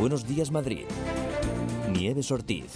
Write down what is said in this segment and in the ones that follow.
Buenos Días Madrid. Nieves Ortiz.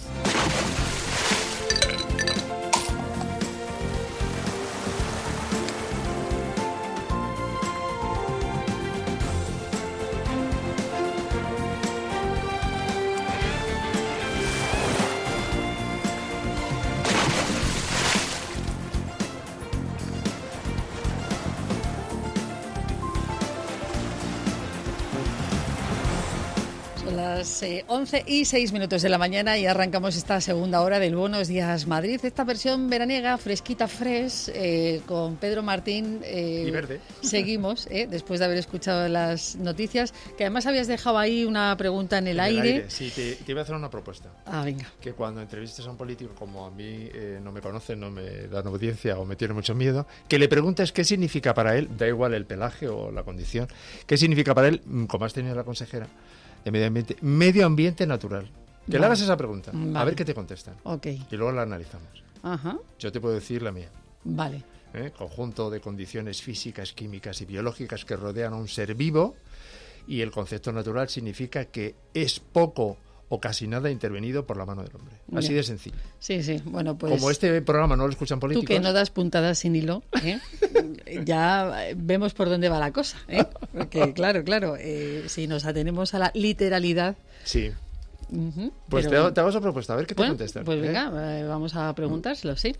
Las 11:06 de la mañana y arrancamos esta segunda hora del Buenos Días Madrid. Esta versión veraniega, fresquita, con Pedro Martín. Y verde. Seguimos, después de haber escuchado las noticias, que además habías dejado ahí una pregunta en el aire. Sí, te iba a hacer una propuesta. Venga. Que cuando entrevistes a un político, como a mí no me conocen, no me dan audiencia o me tiene mucho miedo, que le preguntes qué significa para él, da igual el pelaje o la condición, qué significa para él, como has tenido la consejera de medio ambiente natural. Que le hagas esa pregunta, a ver qué te contestan. Okay. Y luego la analizamos. Ajá. Yo te puedo decir la mía. Vale. Conjunto de condiciones físicas, químicas y biológicas que rodean a un ser vivo, y el concepto natural significa que es poco o casi nada intervenido por la mano del hombre. Así de sencillo. Sí, bueno, pues... Como este programa no lo escuchan políticos... Tú que no das puntadas sin hilo, ya vemos por dónde va la cosa, Porque, claro, si nos atenemos a la literalidad... Sí. Pues pero, te hago esa propuesta, a ver qué te contestan. Pues venga, vamos a preguntárselo, sí.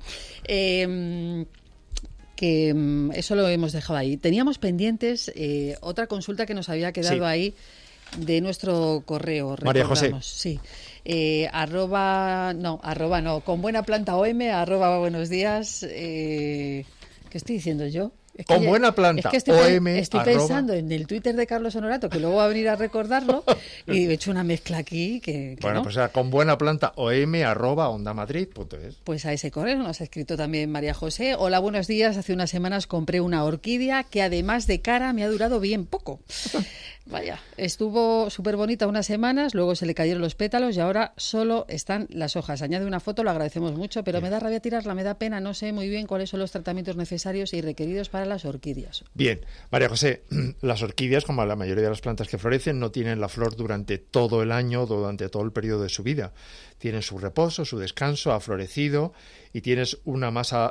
Que eso lo hemos dejado ahí. Teníamos pendientes otra consulta que nos había quedado ahí de nuestro correo. María José. Sí. Con buena planta OM, @buenos días. ¿Qué estoy diciendo yo? Con buena planta OM. Estoy pensando en el Twitter de Carlos Honorato, que luego va a venir a recordarlo, y he hecho una mezcla aquí que bueno, no. Pues con buena planta OM @ondamadrid.es. Pues a ese correo nos ha escrito también María José. Hola, buenos días. Hace unas semanas compré una orquídea que además de cara me ha durado bien poco. Vaya, estuvo súper bonita unas semanas, luego se le cayeron los pétalos y ahora solo están las hojas. Añade una foto, lo agradecemos mucho, pero me da rabia tirarla, me da pena, no sé muy bien cuáles son los tratamientos necesarios y requeridos para las orquídeas. Bien, María José, las orquídeas, como la mayoría de las plantas que florecen, no tienen la flor durante todo el año, durante todo el periodo de su vida. Tienen su reposo, su descanso, ha florecido y tienes un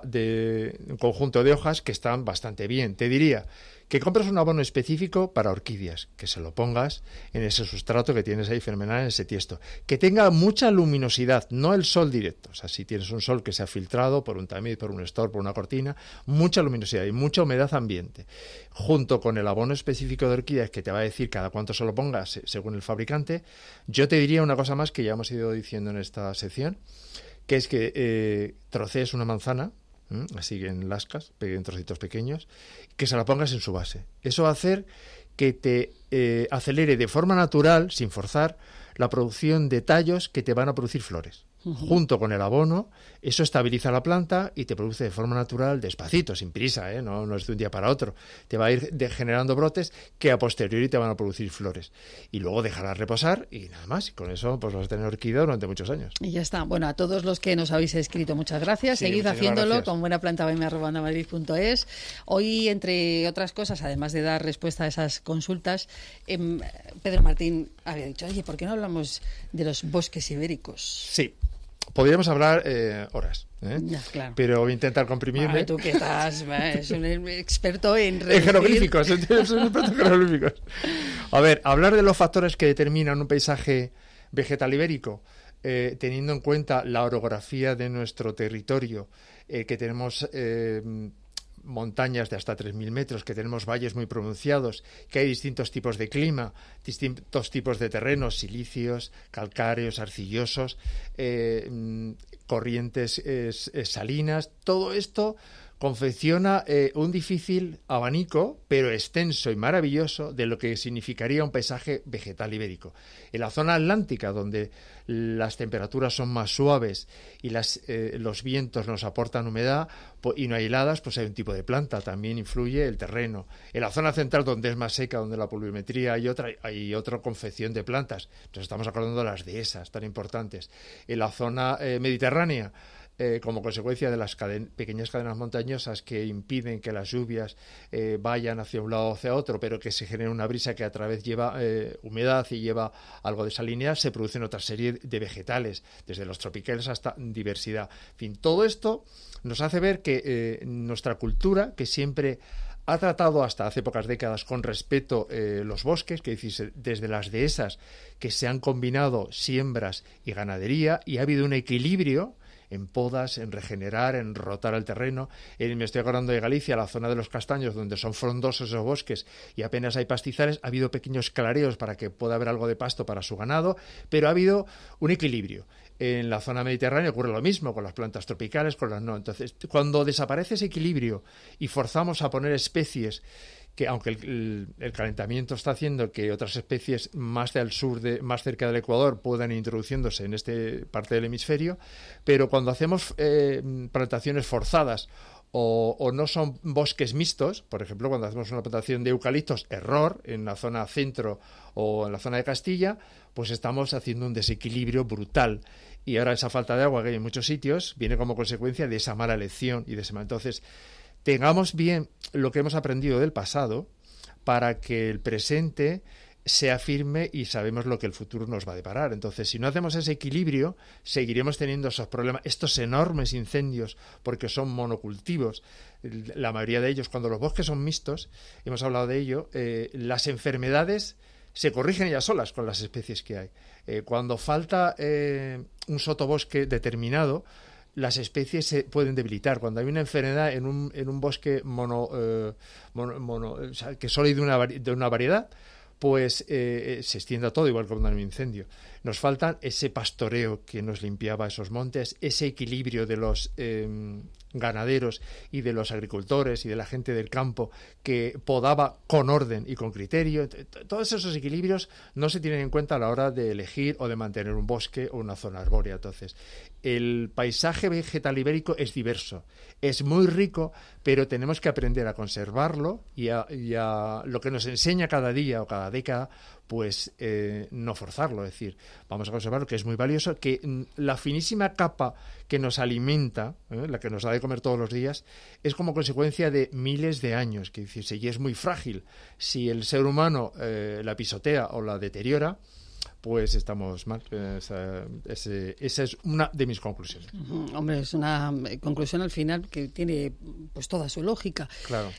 conjunto de hojas que están bastante bien. Te diría que compres un abono específico para orquídeas, que se lo pongas en ese sustrato que tienes ahí fenomenal, en ese tiesto. Que tenga mucha luminosidad, no el sol directo. O sea, si tienes un sol que se ha filtrado por un tamiz, por un store, por una cortina, mucha luminosidad y mucha humedad ambiente. Junto con el abono específico de orquídeas, que te va a decir cada cuánto se lo pongas según el fabricante, yo te diría una cosa más que ya hemos ido diciendo en esta sección, que es que trocees una manzana, así en lascas, en trocitos pequeños, que se la pongas en su base. Eso va a hacer que te acelere de forma natural, sin forzar, la producción de tallos que te van a producir flores. Junto con el abono, eso estabiliza la planta y te produce de forma natural, despacito, sin prisa, no es de un día para otro. Te va a ir generando brotes que a posteriori te van a producir flores. Y luego dejarás reposar y nada más. Y con eso pues vas a tener orquídea durante muchos años. Y ya está. Bueno, a todos los que nos habéis escrito, muchas gracias. Sí, seguid haciéndolo gracias. con buena planta @ondamadrid.es. Hoy, entre otras cosas, además de dar respuesta a esas consultas, Pedro Martín había dicho, oye, ¿por qué no hablamos de los bosques ibéricos? Sí. Podríamos hablar horas, Ya, claro. Pero voy a intentar comprimirme. Tú que estás, es un experto en jeroglíficos, soy un experto en jeroglíficos. A ver, hablar de los factores que determinan un paisaje vegetal ibérico, teniendo en cuenta la orografía de nuestro territorio, que tenemos montañas de hasta 3.000 metros, que tenemos valles muy pronunciados, que hay distintos tipos de clima, distintos tipos de terrenos, silíceos, calcáreos, arcillosos, corrientes salinas, todo esto confecciona un difícil abanico, pero extenso y maravilloso, de lo que significaría un paisaje vegetal ibérico. En la zona atlántica, donde las temperaturas son más suaves y los vientos nos aportan humedad y no hay heladas, pues hay un tipo de planta, también influye el terreno. En la zona central, donde es más seca, donde la pluviometría hay otra confección de plantas. Entonces estamos acordando de las dehesas tan importantes. En la zona mediterránea, como consecuencia de las pequeñas cadenas montañosas que impiden que las lluvias vayan hacia un lado o hacia otro, pero que se genera una brisa que a través lleva humedad y lleva algo de salinidad, se producen otra serie de vegetales, desde los tropicales hasta diversidad. En fin, todo esto nos hace ver que nuestra cultura, que siempre ha tratado hasta hace pocas décadas con respeto los bosques, que decís, desde las dehesas que se han combinado siembras y ganadería, y ha habido un equilibrio en podas, en regenerar, en rotar el terreno. Me estoy acordando de Galicia, la zona de los castaños, donde son frondosos esos bosques y apenas hay pastizales. Ha habido pequeños clareos para que pueda haber algo de pasto para su ganado, pero ha habido un equilibrio. En la zona mediterránea ocurre lo mismo con las plantas tropicales, con las no. Entonces, cuando desaparece ese equilibrio y forzamos a poner especies que, aunque el calentamiento está haciendo que otras especies más al sur, más cerca del Ecuador, puedan ir introduciéndose en esta parte del hemisferio, pero cuando hacemos plantaciones forzadas o no son bosques mixtos, por ejemplo, cuando hacemos una plantación de eucaliptos, error, en la zona centro o en la zona de Castilla, pues estamos haciendo un desequilibrio brutal. Y ahora esa falta de agua que hay en muchos sitios viene como consecuencia de esa mala elección y de ese mal. Entonces, tengamos bien lo que hemos aprendido del pasado para que el presente sea firme y sabemos lo que el futuro nos va a deparar. Entonces, si no hacemos ese equilibrio, seguiremos teniendo esos problemas, estos enormes incendios, porque son monocultivos. La mayoría de ellos, cuando los bosques son mixtos, hemos hablado de ello, las enfermedades se corrigen ellas solas con las especies que hay. Cuando falta un sotobosque determinado, las especies se pueden debilitar. Cuando hay una enfermedad en un bosque o sea, que solo hay de una variedad, pues se extiende a todo, igual que cuando hay un incendio. Nos falta ese pastoreo que nos limpiaba esos montes, ese equilibrio de los ganaderos y de los agricultores y de la gente del campo que podaba con orden y con criterio. Todos esos equilibrios no se tienen en cuenta a la hora de elegir o de mantener un bosque o una zona arbórea. Entonces, el paisaje vegetal ibérico es diverso, es muy rico, pero tenemos que aprender a conservarlo y a lo que nos enseña cada día o cada década, pues no forzarlo. Es decir, vamos a conservarlo, que es muy valioso, que la finísima capa que nos alimenta, la que nos da de comer todos los días, es como consecuencia de miles de años, que decirse, y es muy frágil. Si el ser humano la pisotea o la deteriora, pues estamos mal. Esa es una de mis conclusiones. Hombre, es una conclusión al final que tiene pues toda su lógica. Claro.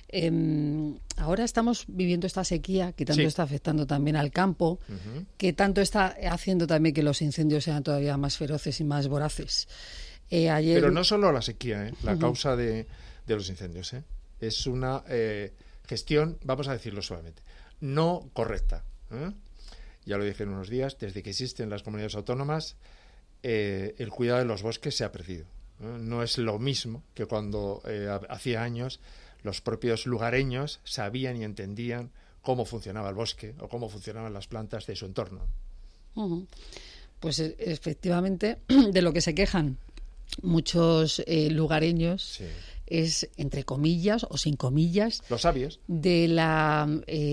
Ahora estamos viviendo esta sequía que tanto está afectando también al campo, que tanto está haciendo también que los incendios sean todavía más feroces y más voraces. Ayer... Pero no solo la sequía, la causa de los incendios. Es una gestión, vamos a decirlo suavemente, no correcta. Ya lo dije en unos días, desde que existen las comunidades autónomas, el cuidado de los bosques se ha perdido. No es lo mismo que cuando hacía años los propios lugareños sabían y entendían cómo funcionaba el bosque o cómo funcionaban las plantas de su entorno. Pues efectivamente, de lo que se quejan muchos lugareños es, entre comillas o sin comillas, los sabios, de la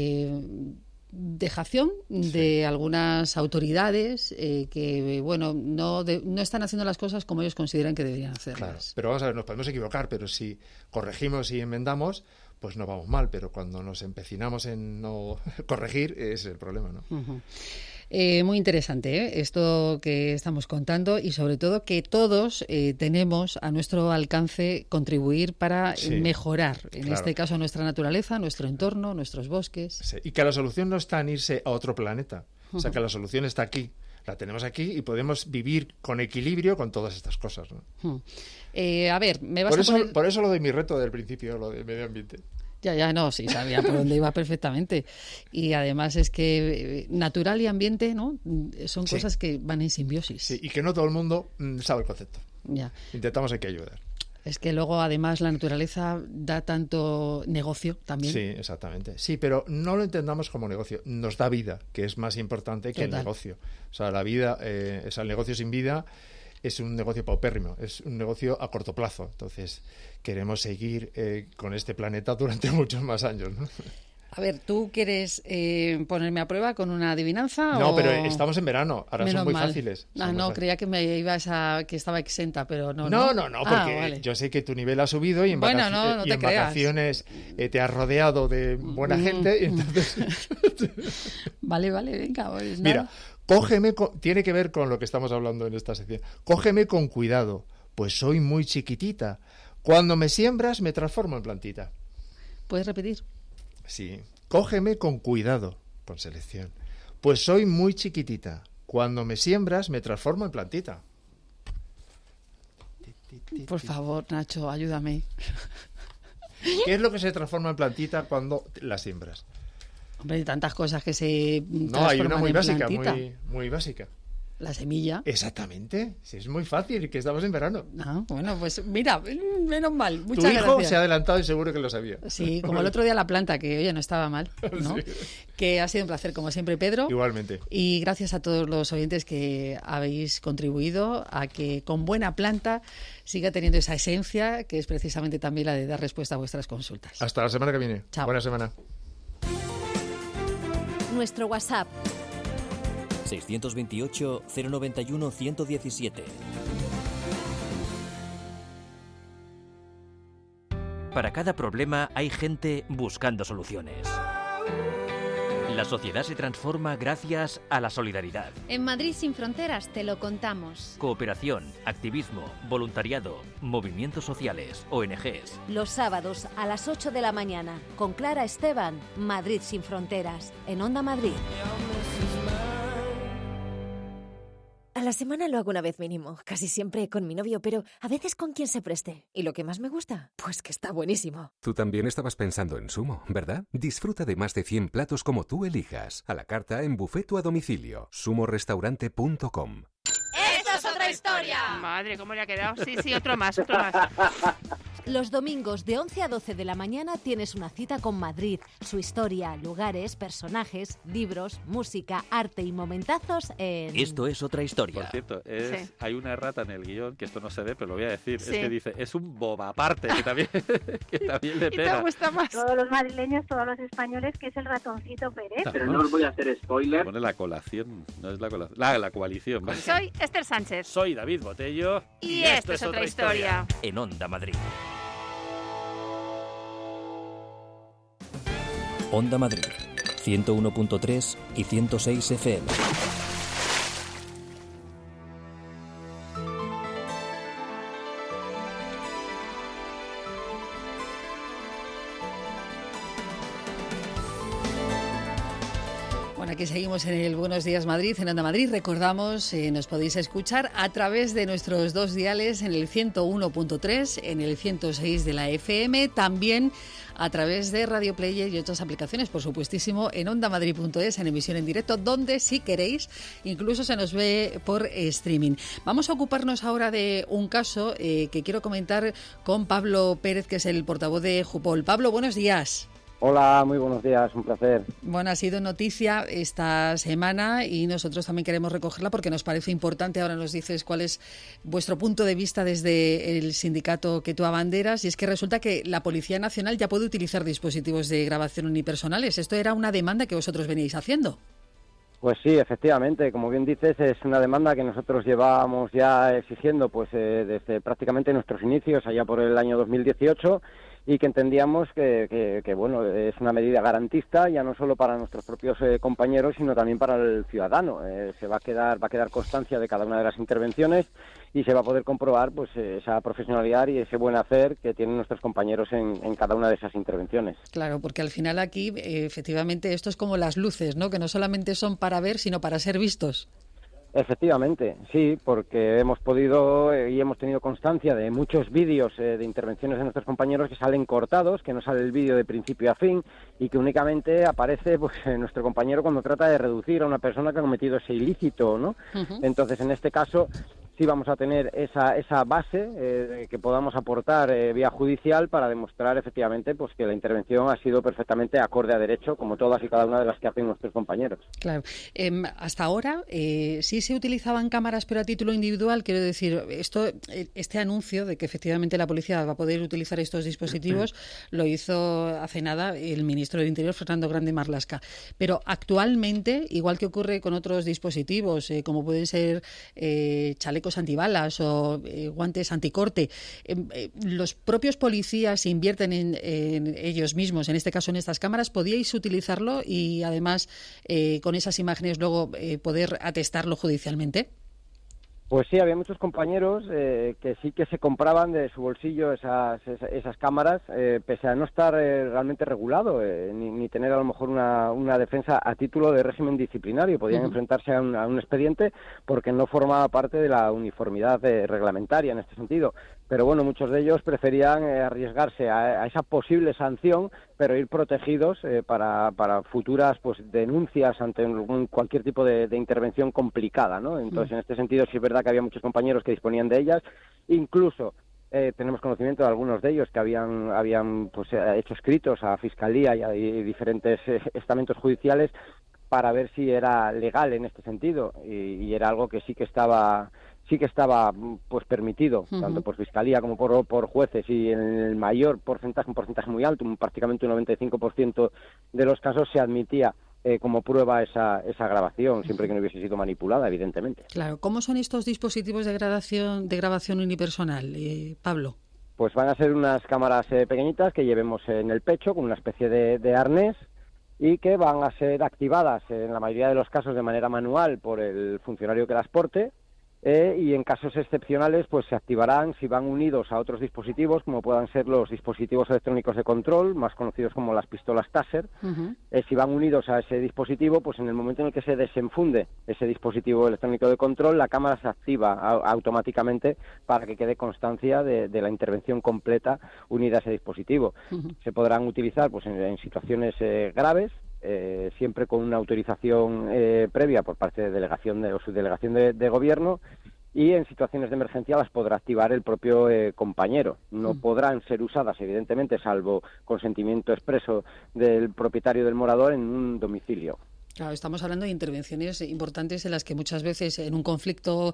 dejación de algunas autoridades que, bueno, no están haciendo las cosas como ellos consideran que deberían hacerlas. Claro, pero vamos a ver, nos podemos equivocar, pero si corregimos y enmendamos, pues no vamos mal, pero cuando nos empecinamos en no corregir, es el problema, ¿no? Muy interesante esto que estamos contando, y sobre todo que todos tenemos a nuestro alcance contribuir para mejorar, en este caso, nuestra naturaleza, nuestro entorno, nuestros bosques. Sí, y que la solución no está en irse a otro planeta, o sea, que la solución está aquí. La tenemos aquí y podemos vivir con equilibrio con todas estas cosas, ¿no? A ver, me vas a poner... Por eso lo de mi reto del principio, lo de medio ambiente. Ya, no, sí, sabía por dónde iba perfectamente. Y además es que natural y ambiente, ¿no? Son cosas que van en simbiosis. Sí, y que no todo el mundo sabe el concepto. Ya. Intentamos hay que ayudar. Es que luego, además, la naturaleza da tanto negocio también. Sí, exactamente. Sí, pero no lo entendamos como negocio. Nos da vida, que es más importante que el negocio. O sea, la vida, el negocio sin vida es un negocio paupérrimo, es un negocio a corto plazo. Entonces, queremos seguir con este planeta durante muchos más años, ¿no? A ver, ¿tú quieres ponerme a prueba con una adivinanza? No, o... pero estamos en verano, ahora Menos son muy mal. fáciles. Ah, no, creía que me ibas que estaba exenta, pero no. No, porque vale. yo sé que tu nivel ha subido y en, Bueno, no y te en creas. vacaciones te has rodeado de buena gente. Y entonces... Vale, venga. Pues Mira, tiene que ver con lo que estamos hablando en esta sección. Cógeme con cuidado, pues soy muy chiquitita. Cuando me siembras me transformo en plantita. ¿Puedes repetir? Sí, cógeme con cuidado, por selección. Pues soy muy chiquitita. Cuando me siembras, me transformo en plantita. Por favor, Nacho, ayúdame. ¿Qué es lo que se transforma en plantita cuando la siembras? Hombre, hay tantas cosas que se No, hay una muy en básica, plantita. muy básica. La semilla. Exactamente, sí, es muy fácil, que estamos en verano. Ah, bueno, pues mira, menos mal. Tu Muchas hijo gracias. se ha adelantado y seguro que lo sabía. Sí, como el otro día la planta, que oye, no estaba mal, ¿no? Sí. Que ha sido un placer, como siempre, Pedro. Igualmente. Y gracias a todos los oyentes que habéis contribuido a que con buena planta siga teniendo esa esencia, que es precisamente también la de dar respuesta a vuestras consultas. Hasta la semana que viene. Chao. Buena semana. Nuestro WhatsApp 628 091 117. Para cada problema hay gente buscando soluciones. La sociedad se transforma gracias a la solidaridad. En Madrid sin fronteras te lo contamos. Cooperación, activismo, voluntariado, movimientos sociales, ONGs. los sábados a las 8 de la mañana con Clara Esteban, Madrid sin fronteras, en Onda Madrid. A la semana lo hago una vez mínimo, casi siempre con mi novio, pero a veces con quien se preste. ¿Y lo que más me gusta? Pues que está buenísimo. Tú también estabas pensando en Sumo, ¿verdad? Disfruta de más de 100 platos como tú elijas. A la carta, en buffet o a domicilio. sumorestaurante.com. ¡Esto es otra historia! Madre, ¿cómo le ha quedado? Sí, otro más. Los domingos de 11 a 12 de la mañana tienes una cita con Madrid, su historia, lugares, personajes, libros, música, arte y momentazos en... Esto es otra historia. Por cierto, Sí. hay una errata en el guión, que esto no se ve, pero lo voy a decir. Sí. Es que dice, es un bobaparte, que también, que también le ¿Y te pega. gusta más? Todos los madrileños, todos los españoles, que es el ratoncito Pérez. Claro. Pero no os voy a hacer spoiler. Pone la colación, no es la colación. La coalición, ¿vale? Soy Esther Sánchez. Soy David Botello. Y esto es otra historia. En Onda Madrid. Onda Madrid, 101.3 y 106 FM. Bueno, aquí seguimos en el Buenos Días Madrid, en Onda Madrid. Recordamos, nos podéis escuchar a través de nuestros dos diales en el 101.3, en el 106 de la FM, también a través de Radio Player y otras aplicaciones, por supuestísimo, en ondamadrid.es, en emisión en directo, donde, si queréis, incluso se nos ve por streaming. Vamos a ocuparnos ahora de un caso que quiero comentar con Pablo Pérez, que es el portavoz de Jupol. Pablo, buenos días. Hola, muy buenos días, un placer. Bueno, ha sido noticia esta semana y nosotros también queremos recogerla porque nos parece importante. Ahora nos dices cuál es vuestro punto de vista desde el sindicato que tú abanderas, y es que resulta que la Policía Nacional ya puede utilizar dispositivos de grabación unipersonales. Esto era una demanda que vosotros veníais haciendo. Pues sí, efectivamente, como bien dices, es una demanda que nosotros llevábamos ya exigiendo pues desde prácticamente nuestros inicios, allá por el año 2018, y que entendíamos que bueno, es una medida garantista ya no solo para nuestros propios compañeros, sino también para el ciudadano. Va a quedar constancia de cada una de las intervenciones y se va a poder comprobar pues esa profesionalidad y ese buen hacer que tienen nuestros compañeros en cada una de esas intervenciones. Claro, porque al final aquí efectivamente esto es como las luces, ¿no? Que no solamente son para ver, sino para ser vistos. Efectivamente, sí, porque hemos podido y hemos tenido constancia de muchos vídeos de intervenciones de nuestros compañeros que salen cortados, que no sale el vídeo de principio a fin y que únicamente aparece pues nuestro compañero cuando trata de reducir a una persona que ha cometido ese ilícito, ¿no? Uh-huh. Entonces, en este caso, sí vamos a tener esa base que podamos aportar vía judicial para demostrar efectivamente pues que la intervención ha sido perfectamente acorde a derecho, como todas y cada una de las que hacen nuestros compañeros. Claro. Hasta ahora sí se utilizaban cámaras, pero a título individual. Quiero decir, este anuncio de que efectivamente la policía va a poder utilizar estos dispositivos lo hizo hace nada el ministro del Interior, Fernando Grande Marlaska. Pero actualmente, igual que ocurre con otros dispositivos, como pueden ser chalecos antibalas o guantes anticorte, los propios policías invierten en ellos mismos, en este caso en estas cámaras. ¿Podíais utilizarlo y además con esas imágenes luego poder atestarlo judicialmente? Pues sí, había muchos compañeros que sí que se compraban de su bolsillo esas cámaras, pese a no estar realmente regulado, ni tener a lo mejor una defensa a título de régimen disciplinario. Podían enfrentarse a un expediente porque no formaba parte de la uniformidad reglamentaria en este sentido. Pero bueno, muchos de ellos preferían arriesgarse a esa posible sanción, pero ir protegidos para futuras pues denuncias ante cualquier tipo de intervención complicada, ¿no? Entonces, en este sentido, sí es verdad que había muchos compañeros que disponían de ellas, incluso tenemos conocimiento de algunos de ellos que habían pues hecho escritos a Fiscalía y a diferentes estamentos judiciales para ver si era legal en este sentido, y era algo que sí que estaba pues permitido, tanto por Fiscalía como por jueces, y en el mayor porcentaje, un porcentaje muy alto, prácticamente un 95% de los casos se admitía como prueba esa grabación, siempre que no hubiese sido manipulada, evidentemente. Claro. ¿Cómo son estos dispositivos de grabación unipersonal, Pablo? Pues van a ser unas cámaras pequeñitas que llevemos en el pecho con una especie de arnés, y que van a ser activadas en la mayoría de los casos de manera manual por el funcionario que las porte, y en casos excepcionales pues se activarán si van unidos a otros dispositivos, como puedan ser los dispositivos electrónicos de control, más conocidos como las pistolas Taser. Si van unidos a ese dispositivo, pues en el momento en el que se desenfunde ese dispositivo electrónico de control, la cámara se activa automáticamente para que quede constancia de la intervención completa unida a ese dispositivo. Se podrán utilizar pues en situaciones graves, siempre con una autorización previa por parte de delegación o subdelegación de gobierno, y en situaciones de emergencia las podrá activar el propio compañero. No podrán ser usadas, evidentemente, salvo consentimiento expreso del propietario del morador en un domicilio. Claro, estamos hablando de intervenciones importantes en las que muchas veces en un conflicto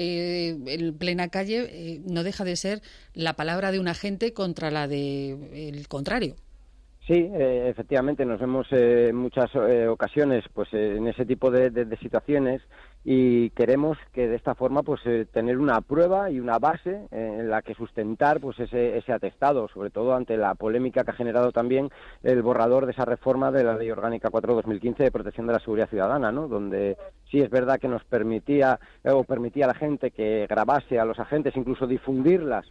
en plena calle no deja de ser la palabra de un agente contra la del contrario. Sí, efectivamente, nos vemos en muchas ocasiones pues en ese tipo de situaciones, y queremos que de esta forma pues tener una prueba y una base en la que sustentar pues ese atestado, sobre todo ante la polémica que ha generado también el borrador de esa reforma de la Ley Orgánica 4/2015 de protección de la seguridad ciudadana, ¿no? Donde sí es verdad que nos permitía a la gente que grabase a los agentes, incluso difundirlas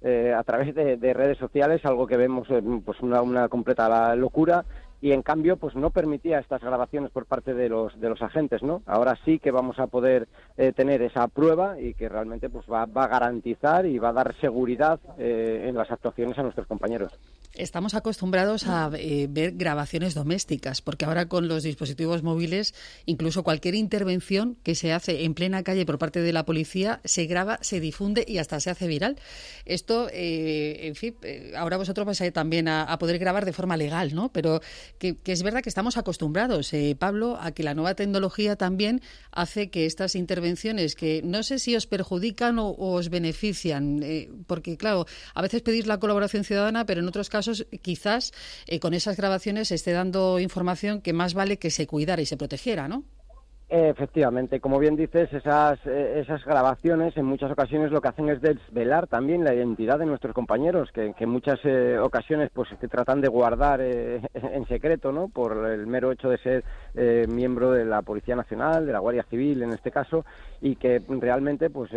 a través de redes sociales, algo que vemos pues una completa locura, y en cambio pues no permitía estas grabaciones por parte de los agentes, ¿no? Ahora sí que vamos a poder tener esa prueba, y que realmente pues va a garantizar y va a dar seguridad en las actuaciones a nuestros compañeros. Estamos acostumbrados a ver grabaciones domésticas, porque ahora con los dispositivos móviles, incluso cualquier intervención que se hace en plena calle por parte de la policía se graba, se difunde y hasta se hace viral. Esto, en fin, ahora vosotros vais a también a poder grabar de forma legal, ¿no? Pero que es verdad que estamos acostumbrados, Pablo, a que la nueva tecnología también hace que estas intervenciones, que no sé si os perjudican o os benefician, porque claro, a veces pedís la colaboración ciudadana, pero en otros casos quizás con esas grabaciones se esté dando información que más vale que se cuidara y se protegiera, ¿no? Efectivamente, como bien dices, esas grabaciones en muchas ocasiones lo que hacen es desvelar también la identidad de nuestros compañeros, que en muchas ocasiones pues que tratan de guardar en secreto, ¿no? Por el mero hecho de ser miembro de la Policía Nacional, de la Guardia Civil en este caso, y que realmente pues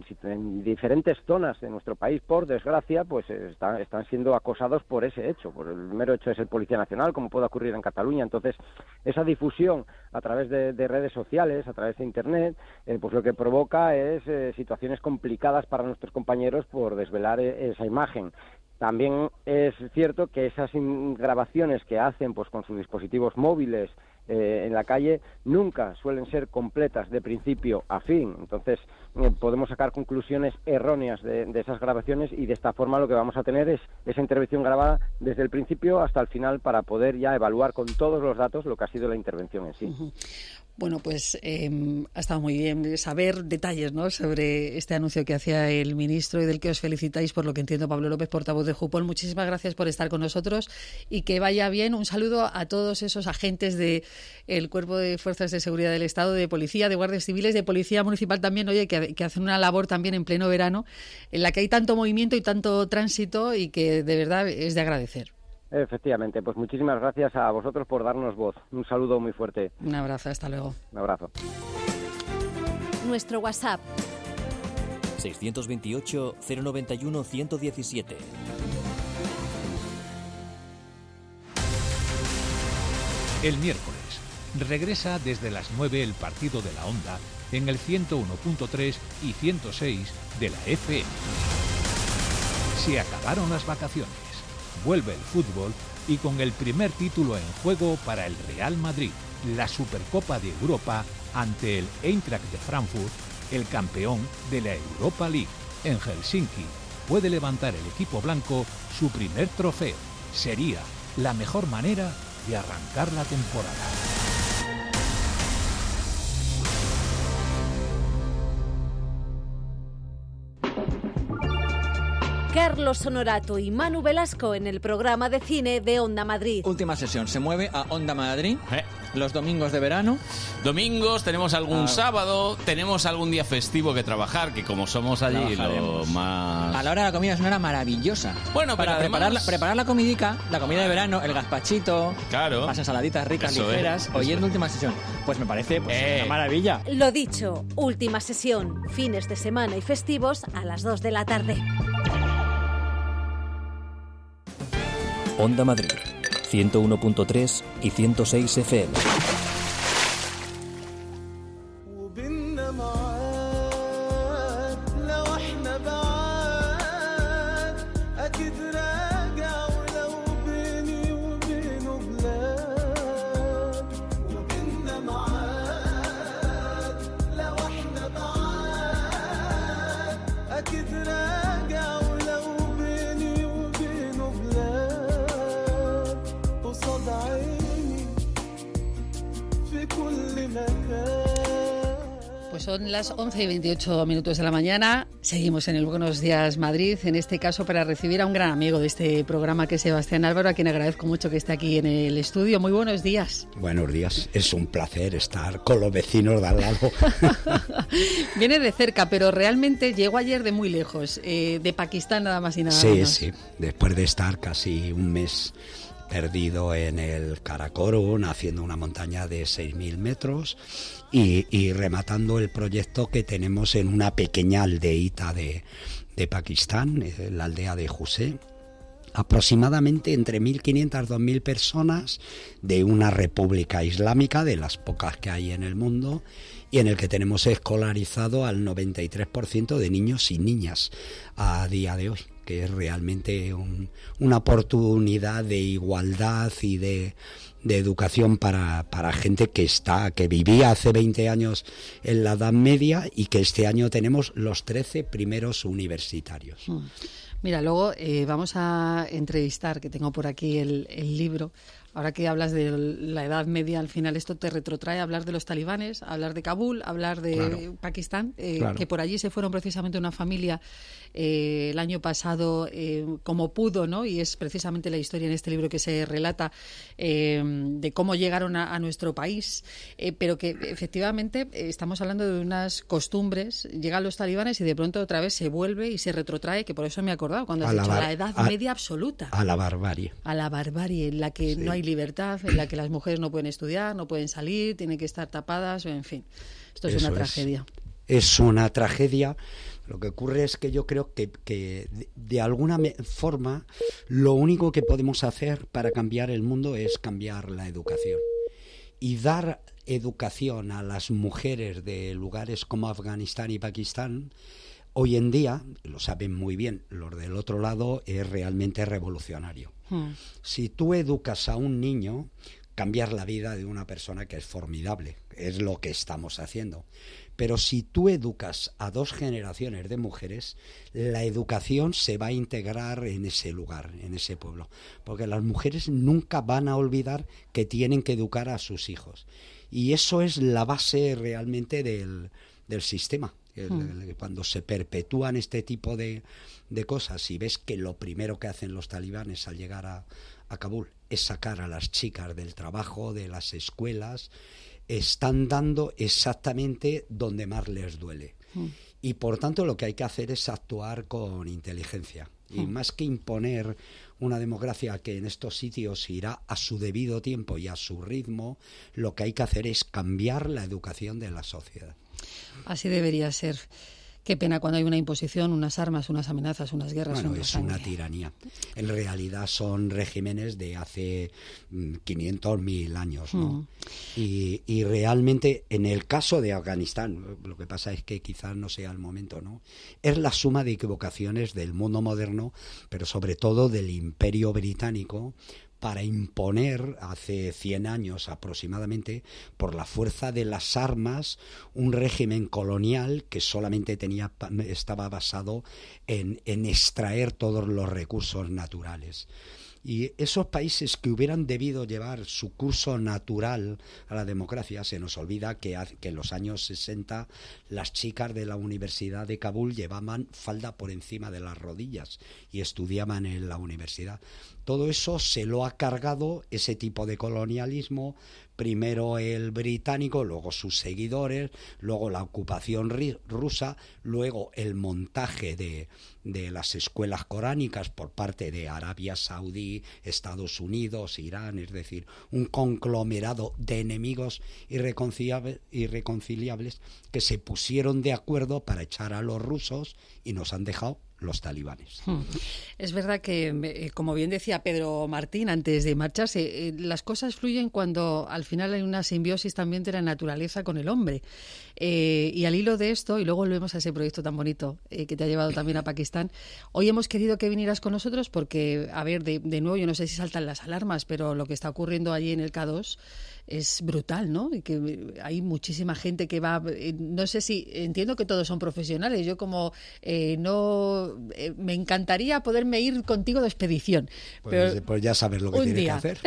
en diferentes zonas de nuestro país, por desgracia, pues están siendo acosados por ese hecho, por el mero hecho de ser Policía Nacional, como puede ocurrir en Cataluña. Entonces, esa difusión a través de redes sociales, a través de Internet, pues lo que provoca es situaciones complicadas para nuestros compañeros por desvelar esa imagen. También es cierto que esas grabaciones que hacen pues con sus dispositivos móviles en la calle, nunca suelen ser completas de principio a fin. Entonces podemos sacar conclusiones erróneas de esas grabaciones, y de esta forma lo que vamos a tener es esa intervención grabada desde el principio hasta el final, para poder ya evaluar con todos los datos lo que ha sido la intervención en sí. Uh-huh. Bueno, pues ha estado muy bien saber detalles, ¿no?, sobre este anuncio que hacía el ministro y del que os felicitáis, por lo que entiendo, Pablo López, portavoz de Jupol. Muchísimas gracias por estar con nosotros y que vaya bien. Un saludo a todos esos agentes del Cuerpo de Fuerzas de Seguridad del Estado, de Policía, de Guardias Civiles, de Policía Municipal también, oye, que hacen una labor también en pleno verano, en la que hay tanto movimiento y tanto tránsito, y que de verdad es de agradecer. Efectivamente, pues muchísimas gracias a vosotros por darnos voz. Un saludo muy fuerte. Un abrazo, hasta luego. Un abrazo. Nuestro WhatsApp 628 091 117. El miércoles regresa desde las 9 el partido de la Onda en el 101.3 y 106 de la FM. Se acabaron las vacaciones. Vuelve el fútbol, y con el primer título en juego para el Real Madrid, la Supercopa de Europa ante el Eintracht de Frankfurt, el campeón de la Europa League. En Helsinki puede levantar el equipo blanco su primer trofeo. Sería la mejor manera de arrancar la temporada. Carlos Honorato y Manu Velasco en el programa de cine de Onda Madrid. Última sesión, se mueve a Onda Madrid. Los domingos de verano. Domingos, tenemos algún sábado, tenemos algún día festivo que trabajar, que como somos allí lo más... A la hora de la comida es una hora maravillosa. Bueno, para pero además... preparar la comidica, la comida de verano, el gazpachito, las ensaladitas ricas, ligeras, oyendo Última Sesión. Pues me parece una maravilla. Lo dicho, Última Sesión, fines de semana y festivos a las 2 de la tarde. Onda Madrid, 101.3 y 106 FM. Son las 11 y 28 minutos de la mañana. Seguimos en el Buenos Días Madrid, en este caso para recibir a un gran amigo de este programa, que es Sebastián Álvaro, a quien agradezco mucho que esté aquí en el estudio. Muy buenos días. Buenos días, es un placer estar con los vecinos de al lado. Viene de cerca, pero realmente llegó ayer de muy lejos, de Pakistán nada más y nada menos. Sí, después de estar casi un mes perdido en el Karakorum, haciendo una montaña de 6.000 metros y rematando el proyecto que tenemos en una pequeña aldeíta de Pakistán, la aldea de Juse. Aproximadamente entre 1.500 y 2.000 personas de una república islámica, de las pocas que hay en el mundo, y en el que tenemos escolarizado al 93% de niños y niñas a día de hoy, que es realmente una oportunidad de igualdad y de educación para gente que vivía hace 20 años en la Edad Media, y que este año tenemos los 13 primeros universitarios. Mira, luego vamos a entrevistar, que tengo por aquí el libro. Ahora que hablas de la Edad Media, al final esto te retrotrae a hablar de los talibanes, a hablar de Kabul, a hablar de Pakistán, que por allí se fueron precisamente una familia el año pasado como pudo, ¿no? Y es precisamente la historia en este libro que se relata de cómo llegaron a nuestro país, pero que efectivamente estamos hablando de unas costumbres. Llegan los talibanes y de pronto otra vez se vuelve y se retrotrae, que por eso me he acordado cuando has dicho la Edad Media absoluta. A la barbarie. A la barbarie, en la que no hay libertad, en la que las mujeres no pueden estudiar, no pueden salir, tienen que estar tapadas, en fin. Esto es una tragedia. Es una tragedia. Lo que ocurre es que yo creo que de alguna forma lo único que podemos hacer para cambiar el mundo es cambiar la educación. Y dar educación a las mujeres de lugares como Afganistán y Pakistán, hoy en día, lo saben muy bien los del otro lado, es realmente revolucionario. Si tú educas a un niño cambiar la vida de una persona que es formidable, es lo que estamos haciendo. Pero si tú educas a 2 generaciones de mujeres, la educación se va a integrar en ese lugar, en ese pueblo. Porque las mujeres nunca van a olvidar que tienen que educar a sus hijos. Y eso es la base realmente del sistema. Cuando se perpetúan este tipo de cosas y ves que lo primero que hacen los talibanes al llegar a Kabul es sacar a las chicas del trabajo, de las escuelas, están dando exactamente donde más les duele. Y por tanto lo que hay que hacer es actuar con inteligencia. Y más que imponer una democracia que en estos sitios irá a su debido tiempo y a su ritmo, lo que hay que hacer es cambiar la educación de la sociedad. Así debería ser. Qué pena cuando hay una imposición, unas armas, unas amenazas, unas guerras. Bueno, es una tiranía. En realidad son regímenes de hace 500.000 años, ¿no? Y realmente, en el caso de Afganistán, lo que pasa es que quizás no sea el momento, ¿no? Es la suma de equivocaciones del mundo moderno, pero sobre todo del Imperio Británico, para imponer hace 100 años aproximadamente, por la fuerza de las armas, un régimen colonial que solamente estaba basado en extraer todos los recursos naturales. Y esos países que hubieran debido llevar su curso natural a la democracia, se nos olvida que en los años 60 las chicas de la Universidad de Kabul llevaban falda por encima de las rodillas y estudiaban en la universidad. Todo eso se lo ha cargado ese tipo de colonialismo, primero el británico, luego sus seguidores, luego la ocupación rusa, luego el montaje de las escuelas coránicas por parte de Arabia Saudí, Estados Unidos, Irán, es decir, un conglomerado de enemigos irreconciliables que se pusieron de acuerdo para echar a los rusos y nos han dejado los talibanes. Es verdad que, como bien decía Pedro Martín antes de marcharse, las cosas fluyen cuando al final hay una simbiosis también de la naturaleza con el hombre. Y al hilo de esto, y luego volvemos a ese proyecto tan bonito que te ha llevado también a Pakistán, hoy hemos querido que vinieras con nosotros porque, a ver, de nuevo, yo no sé si saltan las alarmas, pero lo que está ocurriendo allí en el K2 es brutal, ¿no? Y que hay muchísima gente que va, no sé si, entiendo que todos son profesionales, yo como me encantaría poderme ir contigo de expedición. Pues ya sabes lo que tienes que hacer.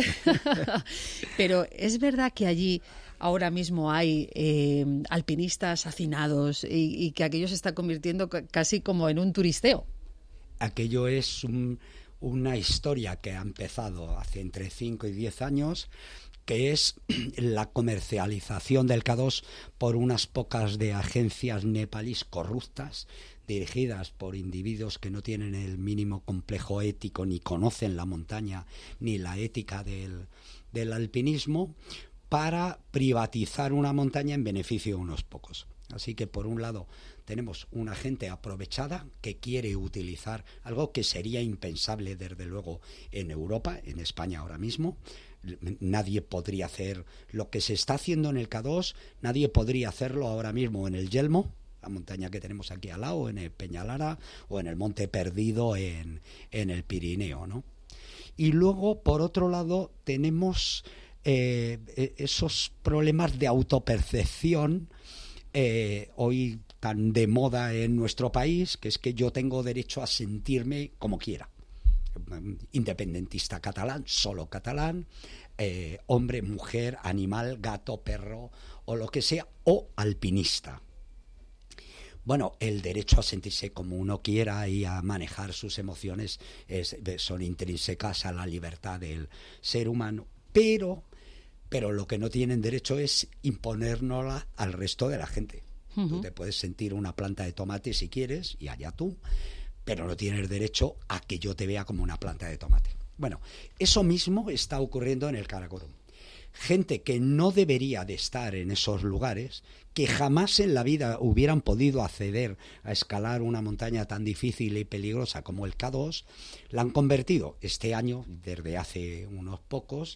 Pero es verdad que allí ahora mismo hay alpinistas hacinados y que aquello se está convirtiendo casi como en un turisteo. Aquello es una historia que ha empezado hace entre 5 y 10 años, que es la comercialización del K2 por unas pocas de agencias nepalíes corruptas, dirigidas por individuos que no tienen el mínimo complejo ético, ni conocen la montaña, ni la ética del alpinismo, para privatizar una montaña en beneficio de unos pocos. Así que, por un lado, tenemos una gente aprovechada que quiere utilizar algo que sería impensable, desde luego, en Europa, en España ahora mismo. Nadie podría hacer lo que se está haciendo en el K2, nadie podría hacerlo ahora mismo en el Yelmo, la montaña que tenemos aquí al lado, en el Peñalara, o en el Monte Perdido en el Pirineo, ¿no? Y luego, por otro lado, tenemos esos problemas de autopercepción hoy tan de moda en nuestro país, que es que yo tengo derecho a sentirme como quiera. Independentista catalán, solo catalán, hombre, mujer, animal, gato, perro o lo que sea, o alpinista. Bueno, el derecho a sentirse como uno quiera y a manejar sus emociones son intrínsecas a la libertad del ser humano, pero lo que no tienen derecho es imponérnosla al resto de la gente. Tú te puedes sentir una planta de tomate si quieres, y allá tú, pero no tienes derecho a que yo te vea como una planta de tomate. Bueno, eso mismo está ocurriendo en el Karakorum. Gente que no debería de estar en esos lugares, que jamás en la vida hubieran podido acceder a escalar una montaña tan difícil y peligrosa como el K2, la han convertido este año, desde hace unos pocos,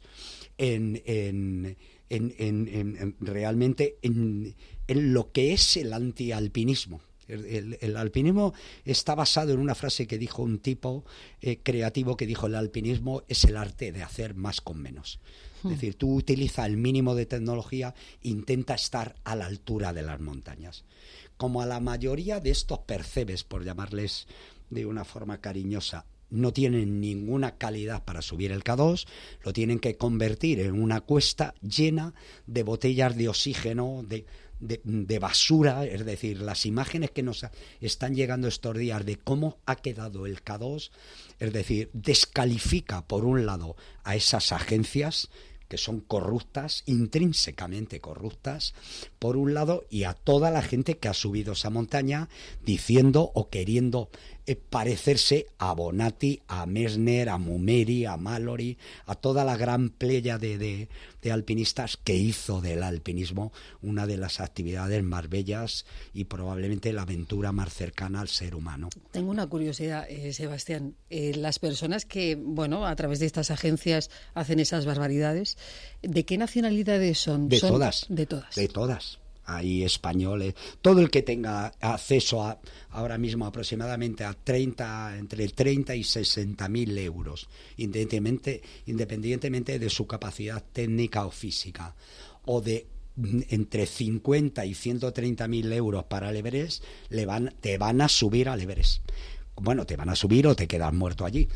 realmente en lo que es el antialpinismo. El alpinismo está basado en una frase que dijo un tipo creativo que dijo: el alpinismo es el arte de hacer más con menos. Es decir, tú utilizas el mínimo de tecnología, intenta estar a la altura de las montañas. Como a la mayoría de estos percebes, por llamarles de una forma cariñosa, no tienen ninguna calidad para subir el K2, lo tienen que convertir en una cuesta llena de botellas de oxígeno, de basura. Es decir, las imágenes que nos están llegando estos días de cómo ha quedado el K2, es decir, descalifica por un lado a esas agencias que son corruptas, intrínsecamente corruptas, por un lado, y a toda la gente que ha subido esa montaña diciendo o queriendo parecerse a Bonatti, a Messner, a Mumeri, a Mallory, a toda la gran playa de alpinistas que hizo del alpinismo una de las actividades más bellas y probablemente la aventura más cercana al ser humano. Tengo una curiosidad, Sebastián. Las personas que, a través de estas agencias hacen esas barbaridades, ¿de qué nacionalidades son? De todas. De todas. De todas. Hay españoles, todo el que tenga acceso ahora mismo aproximadamente a entre 30 y 60.000 euros, independientemente de su capacidad técnica o física, o de entre 50 y 130.000 euros para el Everest, te van a subir al Everest. Bueno, te van a subir o te quedas muerto allí,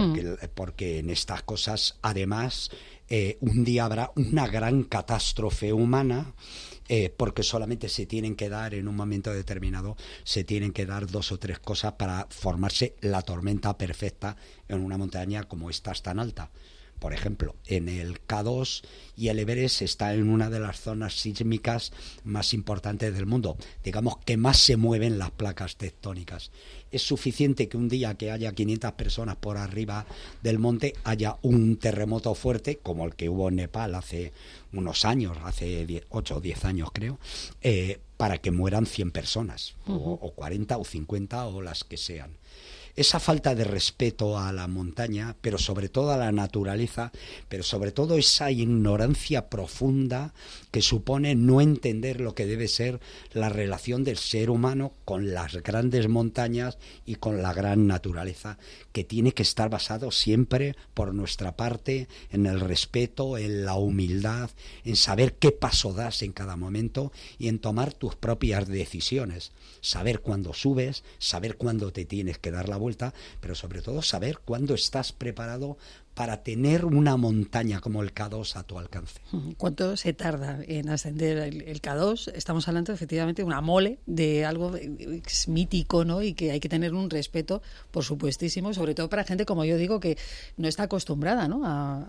porque en estas cosas, además, un día habrá una gran catástrofe humana, porque solamente se tienen que dar, en un momento determinado, se tienen que dar 2 o 3 cosas para formarse la tormenta perfecta en una montaña como esta tan alta. Por ejemplo, en el K2 y el Everest está en una de las zonas sísmicas más importantes del mundo, digamos que más se mueven las placas tectónicas. Es suficiente que un día que haya 500 personas por arriba del monte haya un terremoto fuerte, como el que hubo en Nepal hace unos años, hace 8 o 10 años creo, para que mueran 100 personas, o 40 o 50 o las que sean. Esa falta de respeto a la montaña, pero sobre todo a la naturaleza, pero sobre todo esa ignorancia profunda que supone no entender lo que debe ser la relación del ser humano con las grandes montañas y con la gran naturaleza, que tiene que estar basado siempre por nuestra parte en el respeto, en la humildad, en saber qué paso das en cada momento y en tomar tus propias decisiones. Saber cuándo subes, saber cuándo te tienes que dar la vuelta, pero sobre todo saber cuándo estás preparado para tener una montaña como el K2 a tu alcance. ¿Cuánto se tarda en ascender el K2? Estamos hablando efectivamente de una mole, de algo mítico, ¿no? Y que hay que tener un respeto, por supuestísimo, sobre todo para gente, como yo digo, que no está acostumbrada, ¿no?,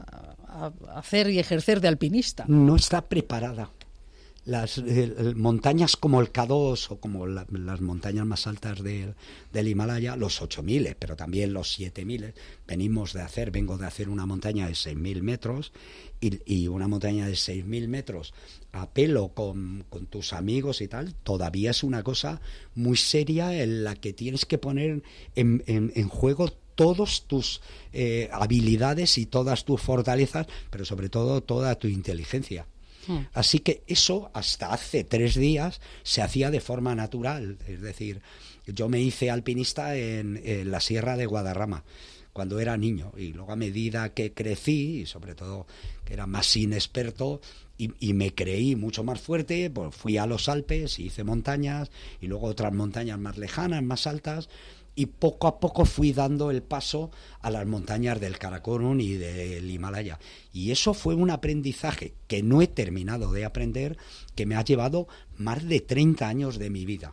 a hacer y ejercer de alpinista. No está preparada. Las montañas como el K2 o como las montañas más altas del Himalaya, los 8.000, pero también los 7.000, vengo de hacer una montaña de 6.000 metros y una montaña de 6.000 metros a pelo con tus amigos y tal, todavía es una cosa muy seria en la que tienes que poner en juego todas tus habilidades y todas tus fortalezas, pero sobre todo toda tu inteligencia. Así que eso hasta hace 3 días se hacía de forma natural. Es decir, yo me hice alpinista en la Sierra de Guadarrama cuando era niño, y luego a medida que crecí y sobre todo que era más inexperto y me creí mucho más fuerte, pues fui a los Alpes y hice montañas y luego otras montañas más lejanas, más altas, y poco a poco fui dando el paso a las montañas del Karakorum y del Himalaya. Y eso fue un aprendizaje que no he terminado de aprender, que me ha llevado más de 30 años de mi vida.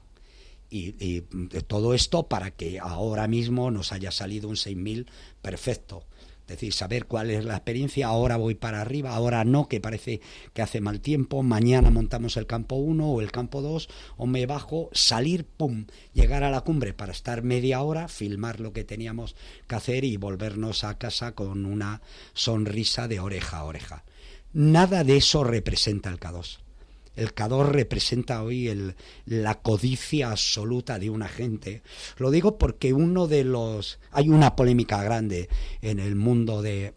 Y todo esto para que ahora mismo nos haya salido un 6.000 perfecto. Es decir, saber cuál es la experiencia, ahora voy para arriba, ahora no, que parece que hace mal tiempo, mañana montamos el campo 1 o el campo 2, o me bajo, salir, pum, llegar a la cumbre para estar media hora, filmar lo que teníamos que hacer y volvernos a casa con una sonrisa de oreja a oreja. Nada de eso representa el K2. El K2 representa hoy la codicia absoluta de una gente. Lo digo porque hay una polémica grande en el mundo del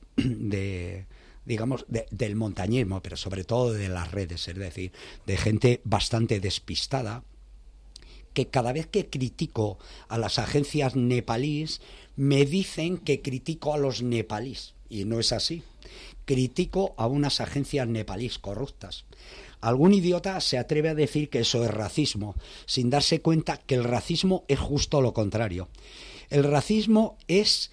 montañismo, pero sobre todo de las redes, es decir, de gente bastante despistada, que cada vez que critico a las agencias nepalíes me dicen que critico a los nepalíes, y no es así. critico a unas agencias nepalíes corruptas. Algún idiota se atreve a decir que eso es racismo, sin darse cuenta que el racismo es justo lo contrario. El racismo es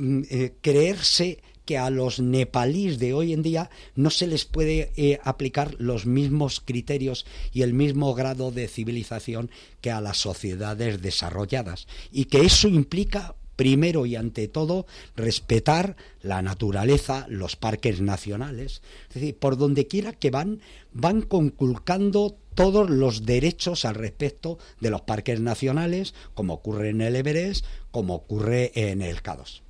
creerse que a los nepalíes de hoy en día no se les puede aplicar los mismos criterios y el mismo grado de civilización que a las sociedades desarrolladas, y que eso implica, primero y ante todo, respetar la naturaleza, los parques nacionales. Es decir, por donde quiera que van conculcando todos los derechos al respecto de los parques nacionales, como ocurre en el Everest, como ocurre en el K2.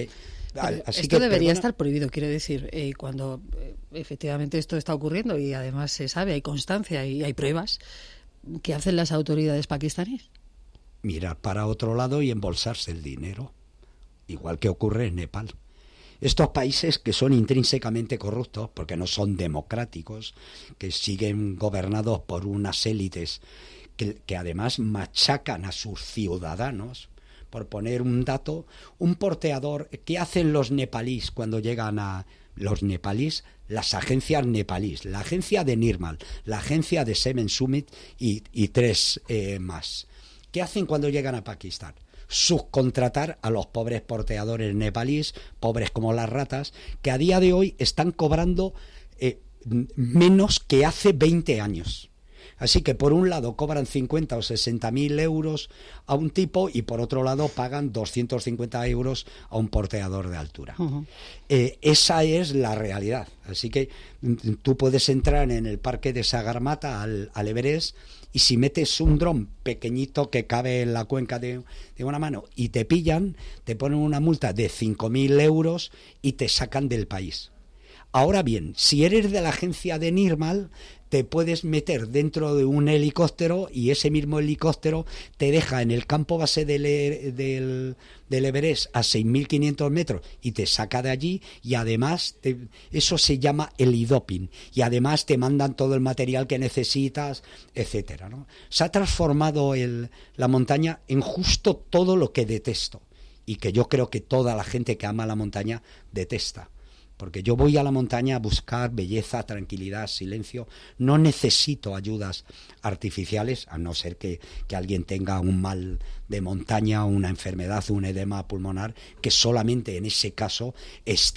Esto debería estar prohibido, quiero decir, cuando efectivamente esto está ocurriendo y además se sabe, hay constancia y hay pruebas. ¿Qué hacen las autoridades pakistaníes? Mirar para otro lado y embolsarse el dinero, igual que ocurre en Nepal. Estos países que son intrínsecamente corruptos, porque no son democráticos, que siguen gobernados por unas élites que además machacan a sus ciudadanos. Por poner un dato, un porteador, ¿qué hacen los nepalíes cuando llegan a los nepalíes? Las agencias nepalíes, la agencia de Nirmal, la agencia de Seven Summit y tres más. ¿Qué hacen cuando llegan a Pakistán? Subcontratar a los pobres porteadores nepalíes, pobres como las ratas, que a día de hoy están cobrando menos que hace 20 años. Así que por un lado cobran 50 o 60.000 euros a un tipo y por otro lado pagan 250 euros a un porteador de altura. Uh-huh. Esa es la realidad. Así que tú puedes entrar en el parque de Sagarmatha al Everest, y si metes un dron pequeñito que cabe en la cuenca de una mano y te pillan, te ponen una multa de 5.000 euros y te sacan del país. Ahora bien, si eres de la agencia de Nirmal, te puedes meter dentro de un helicóptero y ese mismo helicóptero te deja en el campo base del Everest a 6.500 metros y te saca de allí, y además eso se llama helidoping, y además te mandan todo el material que necesitas, etcétera, ¿no? Se ha transformado la montaña en justo todo lo que detesto y que yo creo que toda la gente que ama la montaña detesta. Porque yo voy a la montaña a buscar belleza, tranquilidad, silencio. No necesito ayudas artificiales, a no ser que alguien tenga un mal de montaña, una enfermedad, un edema pulmonar, que solamente en ese caso es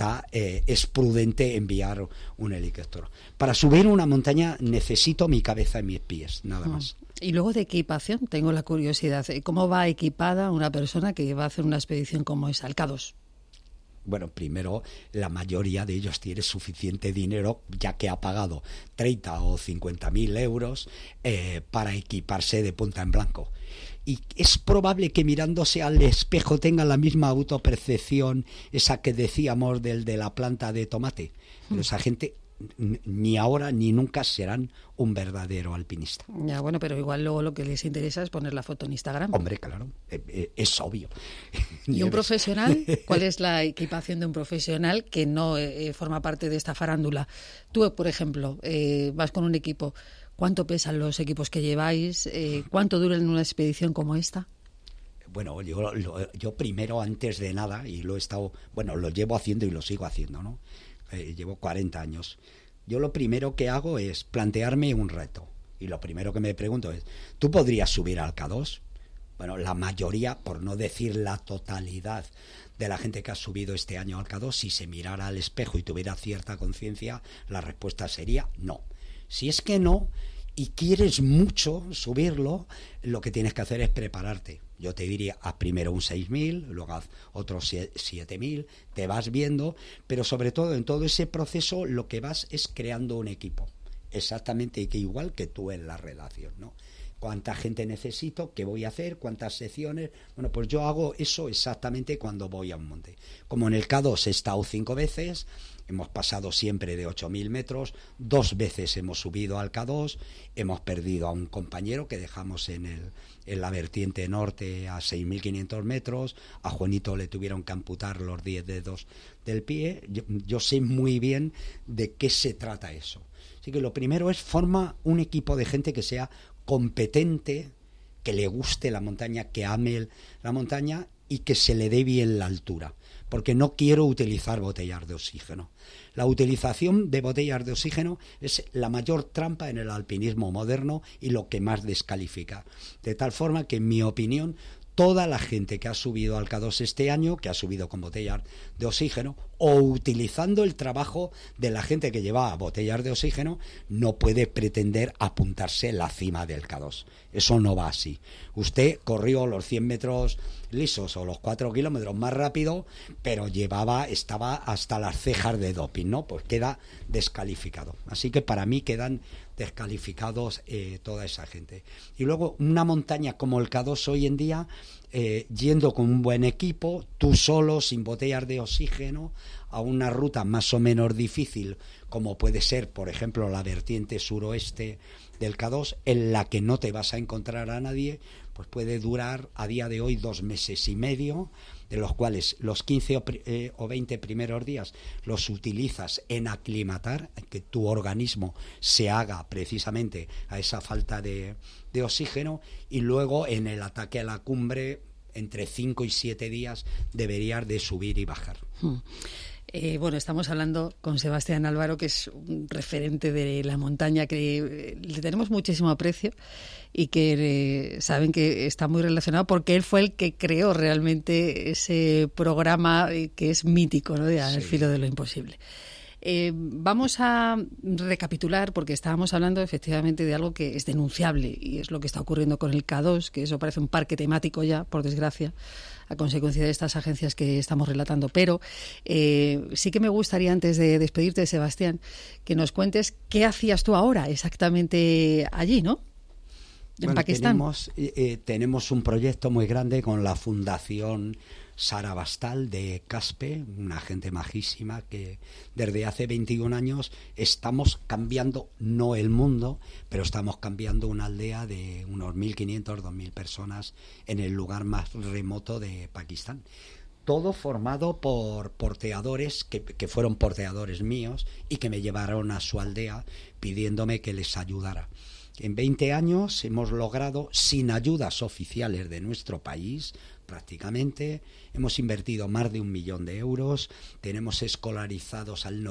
prudente enviar un helicóptero. Para subir una montaña necesito mi cabeza y mis pies, nada más. Y luego de equipación, tengo la curiosidad. ¿Cómo va equipada una persona que va a hacer una expedición como esa, al K2? Bueno, primero, la mayoría de ellos tiene suficiente dinero, ya que ha pagado 30 o 50.000 euros para equiparse de punta en blanco. Y es probable que mirándose al espejo tengan la misma autopercepción, esa que decíamos de la planta de tomate. Pero esa gente ni ahora ni nunca serán un verdadero alpinista. Ya, bueno, pero igual luego lo que les interesa es poner la foto en Instagram. Hombre, claro, es obvio. ¿Y un profesional? ¿Cuál es la equipación de un profesional que no forma parte de esta farándula? Tú, por ejemplo, vas con un equipo. ¿Cuánto pesan los equipos que lleváis? ¿Cuánto duran una expedición como esta? Bueno, yo primero, antes de nada, y lo llevo haciendo y lo sigo haciendo, ¿no? Llevo 40 años. Yo lo primero que hago es plantearme un reto. Y lo primero que me pregunto es, ¿tú podrías subir al K2? Bueno, la mayoría, por no decir la totalidad de la gente que ha subido este año al K2, si se mirara al espejo y tuviera cierta conciencia, la respuesta sería no. Si es que no, y quieres mucho subirlo, lo que tienes que hacer es prepararte. Yo te diría, haz primero un 6.000, luego haz otros 7.000, te vas viendo, pero sobre todo en todo ese proceso lo que vas es creando un equipo, exactamente igual que tú en la redacción, ¿no? ¿Cuánta gente necesito? ¿Qué voy a hacer? ¿Cuántas secciones? Bueno, pues yo hago eso exactamente cuando voy a un monte. Como en el K2 he estado 5 veces, hemos pasado siempre de 8.000 metros, 2 veces hemos subido al K2, hemos perdido a un compañero que dejamos en la vertiente norte a 6.500 metros, a Juanito le tuvieron que amputar los 10 dedos del pie. Yo sé muy bien de qué se trata eso. Así que lo primero es forma un equipo de gente que sea competente, que le guste la montaña, que ame la montaña y que se le dé bien la altura, porque no quiero utilizar botellas de oxígeno. La utilización de botellas de oxígeno es la mayor trampa en el alpinismo moderno y lo que más descalifica. De tal forma que, en mi opinión, toda la gente que ha subido al K2 este año, que ha subido con botellas de oxígeno o utilizando el trabajo de la gente que llevaba botellas de oxígeno, no puede pretender apuntarse en la cima del K2. Eso no va así. Usted corrió los 100 metros lisos o los 4 kilómetros más rápido, pero estaba hasta las cejas de doping, ¿no? Pues queda descalificado. Así que para mí quedan descalificados toda esa gente. Y luego una montaña como el K2 hoy en día, yendo con un buen equipo, tú solo, sin botellas de oxígeno, a una ruta más o menos difícil, como puede ser, por ejemplo, la vertiente suroeste del K2, en la que no te vas a encontrar a nadie, pues puede durar a día de hoy 2 meses y medio, de los cuales los 15 o 20 primeros días los utilizas en aclimatar, que tu organismo se haga precisamente a esa falta de oxígeno, y luego en el ataque a la cumbre, entre 5 y 7 días, deberías de subir y bajar. Bueno, estamos hablando con Sebastián Álvaro, que es un referente de la montaña, que le tenemos muchísimo aprecio y que saben que está muy relacionado porque él fue el que creó realmente ese programa que es mítico, ¿no? De Al filo de lo imposible. Vamos a recapitular, porque estábamos hablando efectivamente de algo que es denunciable y es lo que está ocurriendo con el K2, que eso parece un parque temático ya, por desgracia, a consecuencia de estas agencias que estamos relatando. Pero sí que me gustaría, antes de despedirte, Sebastián, que nos cuentes qué hacías tú ahora exactamente allí, ¿no? En Pakistán. Tenemos un proyecto muy grande con la Fundación Sara Bastal de Caspe, una gente majísima, que desde hace 21 años estamos cambiando, no el mundo, pero estamos cambiando una aldea de unos 1.500, 2.000 personas en el lugar más remoto de Pakistán. Todo formado por porteadores que fueron porteadores míos y que me llevaron a su aldea pidiéndome que les ayudara. En 20 años hemos logrado, sin ayudas oficiales de nuestro país, prácticamente, hemos invertido más de 1 millón de euros, tenemos escolarizados al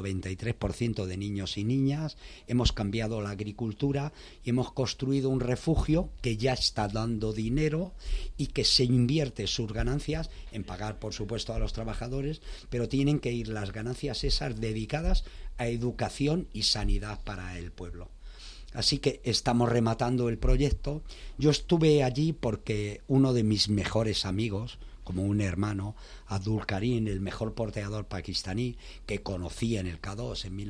93% de niños y niñas, hemos cambiado la agricultura y hemos construido un refugio que ya está dando dinero y que se invierte sus ganancias en pagar, por supuesto, a los trabajadores, pero tienen que ir las ganancias esas dedicadas a educación y sanidad para el pueblo. Así que estamos rematando el proyecto. Yo estuve allí porque uno de mis mejores amigos, como un hermano, Abdul Karim, el mejor porteador pakistaní que conocí en el K2 en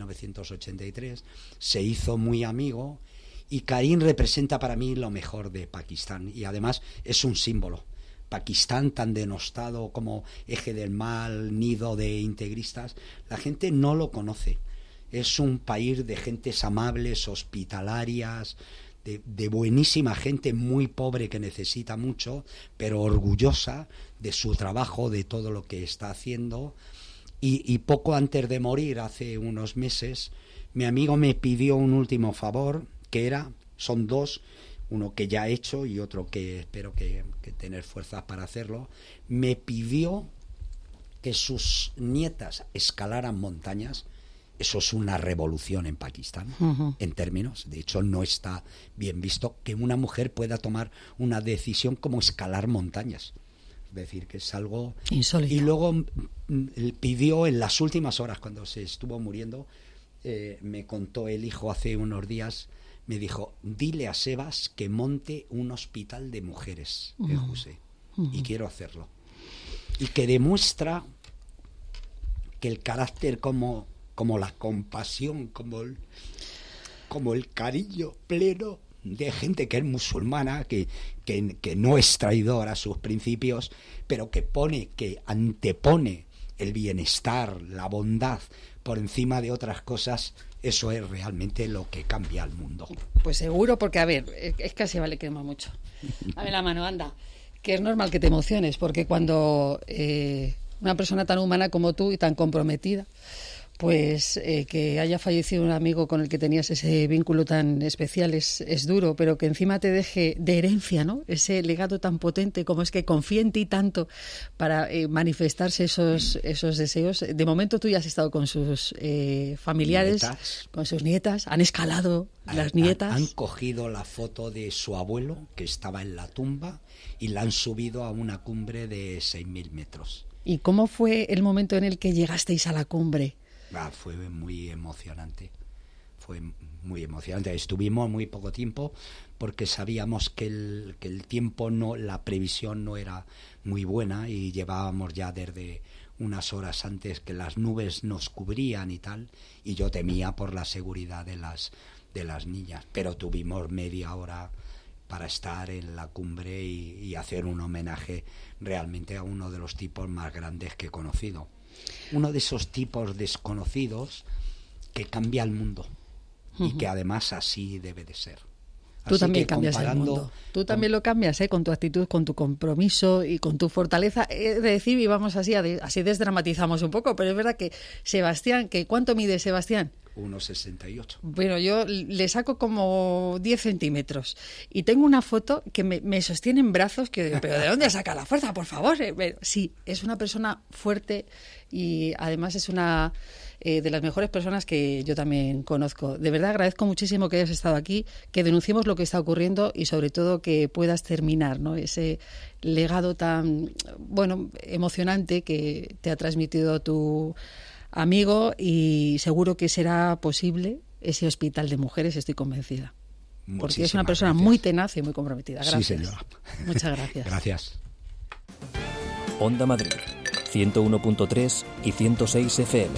1983, se hizo muy amigo, y Karim representa para mí lo mejor de Pakistán y además es un símbolo. Pakistán, tan denostado como eje del mal, nido de integristas, la gente no lo conoce. Es un país de gentes amables, hospitalarias, de buenísima gente, muy pobre que necesita mucho, pero orgullosa de su trabajo, de todo lo que está haciendo. Y poco antes de morir, hace unos meses, mi amigo me pidió un último favor, son 2, uno que ya he hecho y otro que espero que tener fuerzas para hacerlo. Me pidió que sus nietas escalaran montañas. Eso es una revolución en Pakistán, en términos. De hecho, no está bien visto que una mujer pueda tomar una decisión como escalar montañas. Es decir, que es algo insólito. Y luego pidió, en las últimas horas, cuando se estuvo muriendo, me contó el hijo hace unos días, me dijo: dile a Sebas que monte un hospital de mujeres en Juse. Y quiero hacerlo. Y que demuestra que el carácter como la compasión, como el cariño pleno de gente que es musulmana, que no es traidor a sus principios, pero que antepone el bienestar, la bondad por encima de otras cosas, eso es realmente lo que cambia el mundo. Pues seguro, porque a ver, es que así vale que quema mucho. Dame la mano, anda. Que es normal que te emociones, porque cuando una persona tan humana como tú y tan comprometida, Pues que haya fallecido un amigo con el que tenías ese vínculo tan especial es duro, pero que encima te deje de herencia, ¿no? Ese legado tan potente como es que confía en ti tanto para manifestarse esos deseos. De momento tú ya has estado con sus familiares, con sus nietas, han escalado las nietas. Han cogido la foto de su abuelo que estaba en la tumba y la han subido a una cumbre de 6.000 metros. ¿Y cómo fue el momento en el que llegasteis a la cumbre? Fue muy emocionante. Estuvimos muy poco tiempo porque sabíamos que el tiempo la previsión no era muy buena y llevábamos ya desde unas horas antes que las nubes nos cubrían y tal, y yo temía por la seguridad de las niñas, pero tuvimos media hora para estar en la cumbre y hacer un homenaje realmente a uno de los tipos más grandes que he conocido. Uno de esos tipos desconocidos que cambia el mundo y que además así debe de ser. Tú también cambias el mundo. Tú también lo cambias, con tu actitud, con tu compromiso y con tu fortaleza. He de decir, y vamos así desdramatizamos un poco, pero es verdad que Sebastián, ¿cuánto mide Sebastián? 1,68. Bueno, yo le saco como 10 centímetros y tengo una foto que me sostiene en brazos que digo, pero ¿de dónde saca la fuerza, por favor? Sí, es una persona fuerte y además es una de las mejores personas que yo también conozco. De verdad agradezco muchísimo que hayas estado aquí, que denunciemos lo que está ocurriendo y sobre todo que puedas terminar, ¿no?, ese legado tan emocionante que te ha transmitido tu amigo, y seguro que será posible ese hospital de mujeres, estoy convencida. Porque es una persona muy tenaz y muy comprometida. Gracias. Sí, señora. Muchas gracias. Gracias. Onda Madrid, 101.3 y 106 FM.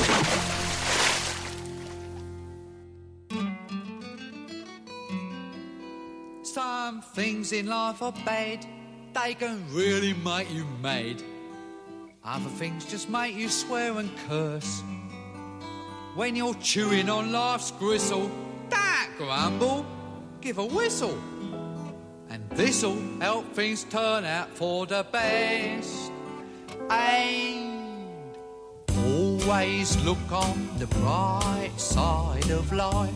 Some things in life are bad, they can really make you mad. Other things just make you swear and curse. When you're chewing on life's gristle, don't grumble, give a whistle. And this'll help things turn out for the best. And always look on the bright side of life.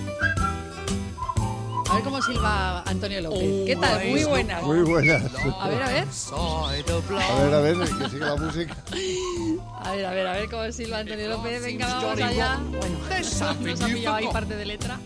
A ver cómo silba Antonio López. ¿Qué tal? Muy buenas. Muy buenas. A ver. A ver, que siga la música. A ver cómo silba Antonio López. Venga, vamos allá. Bueno, nos ha pillado ahí parte de letra.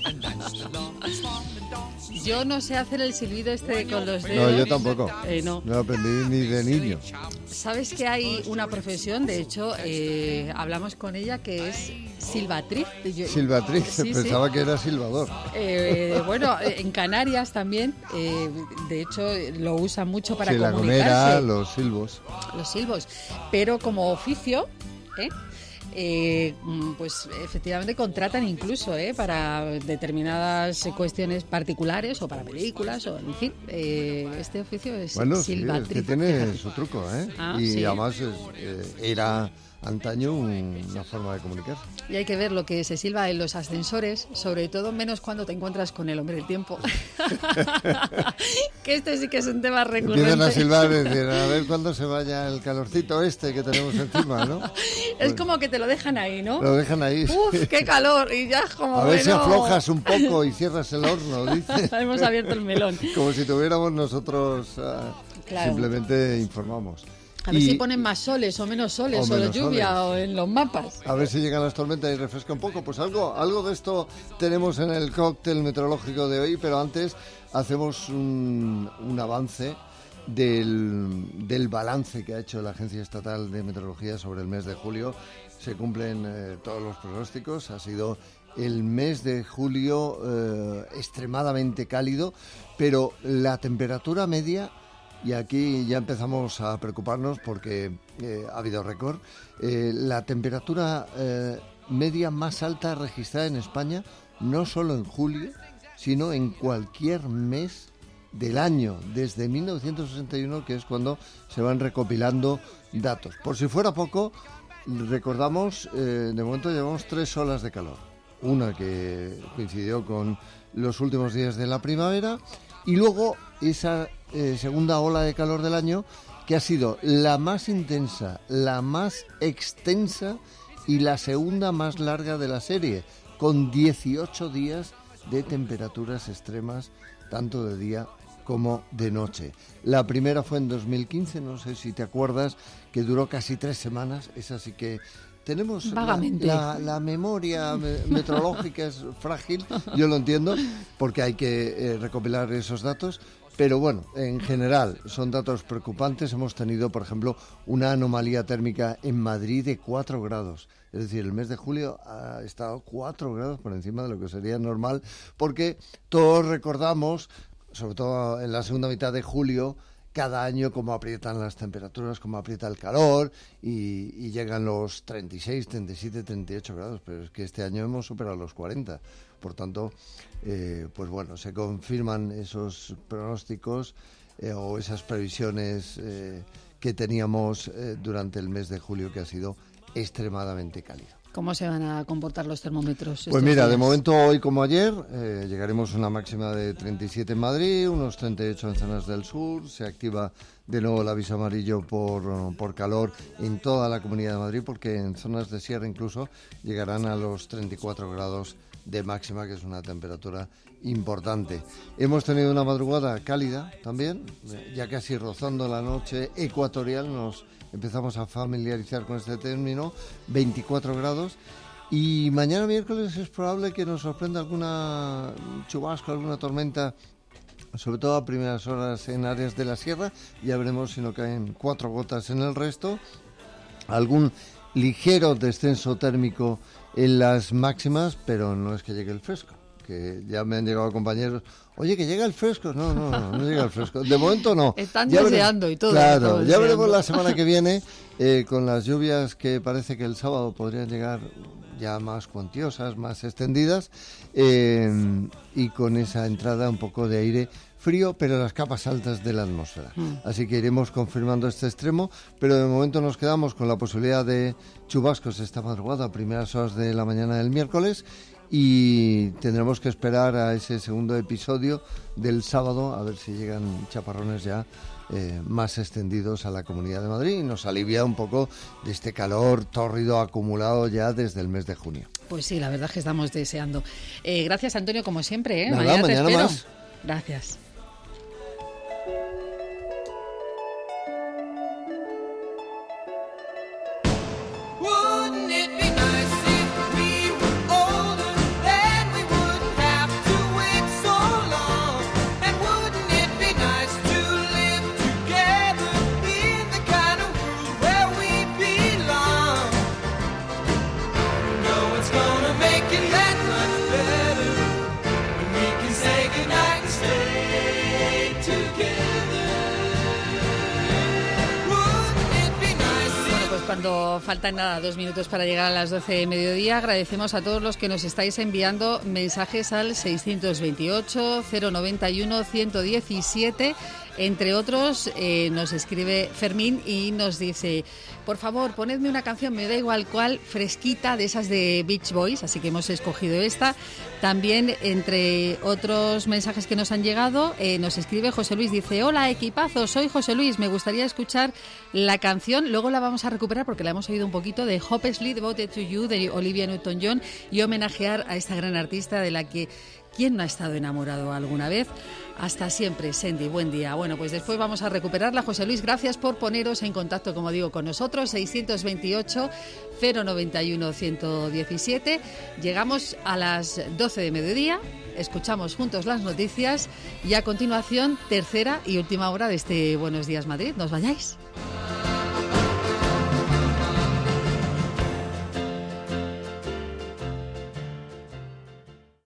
Yo no sé hacer el silbido con los dedos. No, yo tampoco. No lo aprendí ni de niño. ¿Sabes que hay una profesión? De hecho, hablamos con ella, que es silbatriz. Silbatriz, sí, pensaba que era silbador. Bueno, en Canarias también, de hecho, lo usan mucho para comunicarse. La gomera, los silbos. Los silbos, pero como oficio, pues efectivamente contratan incluso para determinadas cuestiones particulares o para películas o en fin, este oficio es silbatriz. Sí, es que tiene su truco, y sí. Además era antaño una forma de comunicarse. Y hay que ver lo que se silba en los ascensores, sobre todo menos cuando te encuentras con el hombre del tiempo. Que este sí que es un tema recurrente. Empiezan a silbar y decir, a ver cuándo se vaya el calorcito que tenemos encima, ¿no? Es como que te lo dejan ahí, ¿no? Lo dejan ahí. ¡Uf, qué calor! Y ya como... A ver si aflojas un poco y cierras el horno, dice. Hemos abierto el melón. Como si tuviéramos nosotros... Claro. Simplemente informamos. A ver si ponen más soles o menos soles o lluvia o en los mapas. A ver si llegan las tormentas y refresca un poco. Pues algo de esto tenemos en el cóctel meteorológico de hoy, pero antes hacemos un avance del balance que ha hecho la Agencia Estatal de Meteorología sobre el mes de julio. Se cumplen todos los pronósticos. Ha sido el mes de julio extremadamente cálido, pero la temperatura media... Y aquí ya empezamos a preocuparnos porque ha habido récord. La temperatura media más alta registrada en España, no solo en julio, sino en cualquier mes del año, desde 1961, que es cuando se van recopilando datos. Por si fuera poco, recordamos, de momento llevamos 3 olas de calor. Una que coincidió con los últimos días de la primavera y luego esa segunda ola de calor del año, que ha sido la más intensa, la más extensa y la segunda más larga de la serie, con 18 días de temperaturas extremas, tanto de día como de noche. La primera fue en 2015, no sé si te acuerdas, que duró casi 3 semanas. Es así que tenemos la memoria meteorológica es frágil, yo lo entiendo, porque hay que recopilar esos datos. Pero bueno, en general son datos preocupantes. Hemos tenido, por ejemplo, una anomalía térmica en Madrid de 4 grados. Es decir, el mes de julio ha estado 4 grados por encima de lo que sería normal, porque todos recordamos, sobre todo en la segunda mitad de julio, cada año cómo aprietan las temperaturas, cómo aprieta el calor y llegan los 36, 37, 38 grados. Pero es que este año hemos superado los 40. Por tanto, pues bueno, se confirman esos pronósticos o esas previsiones que teníamos durante el mes de julio, que ha sido extremadamente cálido. ¿Cómo se van a comportar los termómetros? Pues mira, de momento hoy como ayer llegaremos a una máxima de 37 en Madrid, unos 38 en zonas del sur. Se activa de nuevo el aviso amarillo por calor en toda la Comunidad de Madrid, porque en zonas de sierra incluso llegarán a los 34 grados de máxima, que es una temperatura importante. Hemos tenido una madrugada cálida también, ya casi rozando la noche ecuatorial. Nos empezamos a familiarizar con este término, 24 grados. Y mañana miércoles es probable que nos sorprenda alguna chubasco, alguna tormenta, sobre todo a primeras horas en áreas de la sierra. Ya veremos si no caen 4 gotas en el resto. Algún ligero descenso térmico en las máximas, pero no es que llegue el fresco, que ya me han llegado compañeros, oye, que llega el fresco. No llega el fresco, de momento no. Están deseando y todo. Claro, ya veremos la semana que viene, con las lluvias que parece que el sábado podrían llegar ya más cuantiosas, más extendidas, y con esa entrada un poco de aire frío, pero en las capas altas de la atmósfera. Así que iremos confirmando este extremo, pero de momento nos quedamos con la posibilidad de chubascos esta madrugada, a primeras horas de la mañana del miércoles, y tendremos que esperar a ese segundo episodio del sábado, a ver si llegan chaparrones ya más extendidos a la Comunidad de Madrid, y nos alivia un poco de este calor tórrido acumulado ya desde el mes de junio. Pues sí, la verdad es que estamos deseando. Gracias, Antonio, como siempre. Nada, mañana te espero. Más. Gracias. Cuando faltan 2 minutos para llegar a las 12 de mediodía, agradecemos a todos los que nos estáis enviando mensajes al 628 091 117. Entre otros, nos escribe Fermín y nos dice: por favor, ponedme una canción, me da igual cuál, fresquita, de esas de Beach Boys, así que hemos escogido esta. También, entre otros mensajes que nos han llegado, nos escribe José Luis, dice: hola, equipazo, soy José Luis, me gustaría escuchar la canción, luego la vamos a recuperar porque la hemos oído un poquito, de Hopelessly Devoted to You, de Olivia Newton-John, y homenajear a esta gran artista de la que ¿quién no ha estado enamorado alguna vez? Hasta siempre, Sandy, buen día. Bueno, pues después vamos a recuperarla. José Luis, gracias por poneros en contacto, como digo, con nosotros. 628 091 117. Llegamos a las 12 de mediodía, escuchamos juntos las noticias y a continuación, tercera y última hora de este Buenos Días Madrid. No os vayáis.